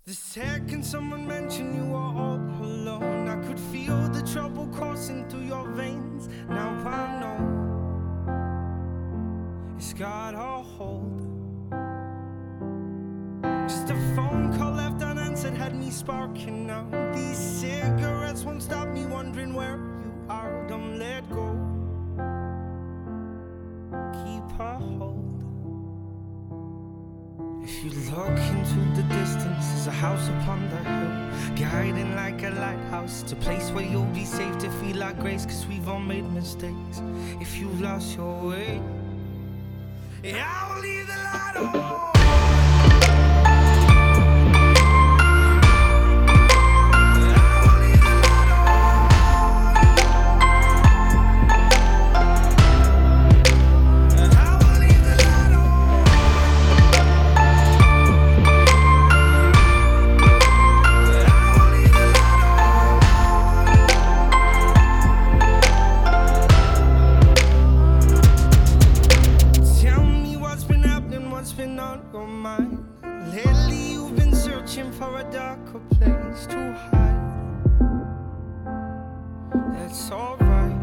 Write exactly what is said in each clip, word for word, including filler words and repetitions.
The second someone mentioned you were all alone, I could feel the trouble coursing through your veins. Now I know it's got a hold. Just a phone call left unanswered had me sparking now. These cigarettes won't stop me wondering where you are. Don't let go, keep a hold. If you look into the distance, there's a house upon the hill, guiding like a lighthouse. It's a place where you'll be safe to feel like grace, cause we've all made mistakes. If you've lost your way, yeah, I will leave the light on. What's been on your mind? Lately you've been searching for a darker place to hide. That's alright,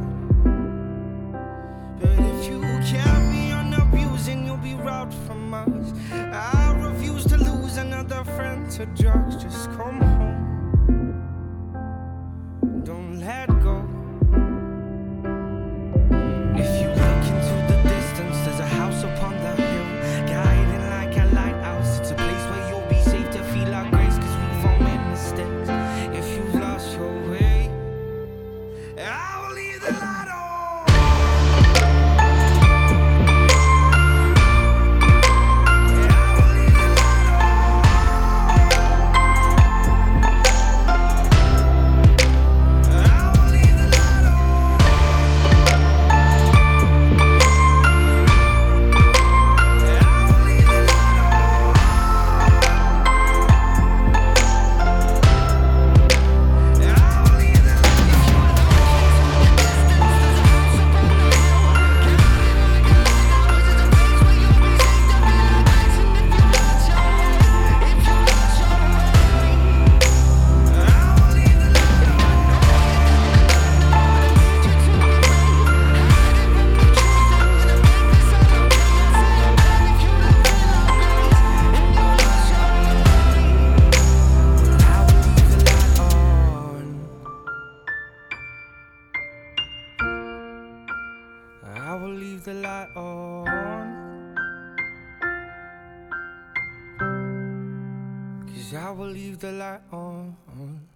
but if you carry on abusing, you'll be robbed from us. I refuse to lose another friend to drugs. Just come home, don't let go. If you look into the distance, there's a house upon the hill, guiding like a lighthouse. It's a place where you'll be safe to feel like grace, cause we've all made mistakes. If you've lost your way, I will leave the light on. I will leave the light on, cause I will leave the light on.